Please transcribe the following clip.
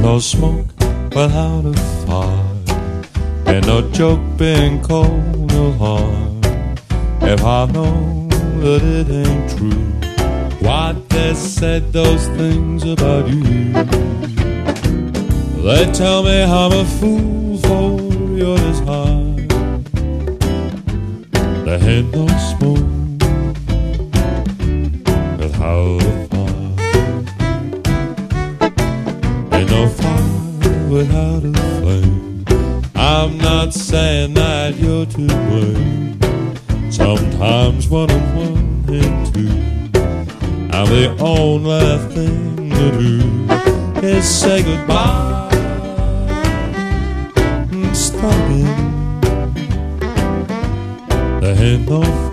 no smoke without a fire, and no joke being cold, no harm. If I know that it ain't true, why they said those things about you? They tell me I'm a fool for your desire. There ain't no smoke without a fire, ain't no fire without a flame. I'm not saying that you're to blame. Sometimes 1 and 1 ain't 2, and the only thing to do is say goodbye and start again. There ain't no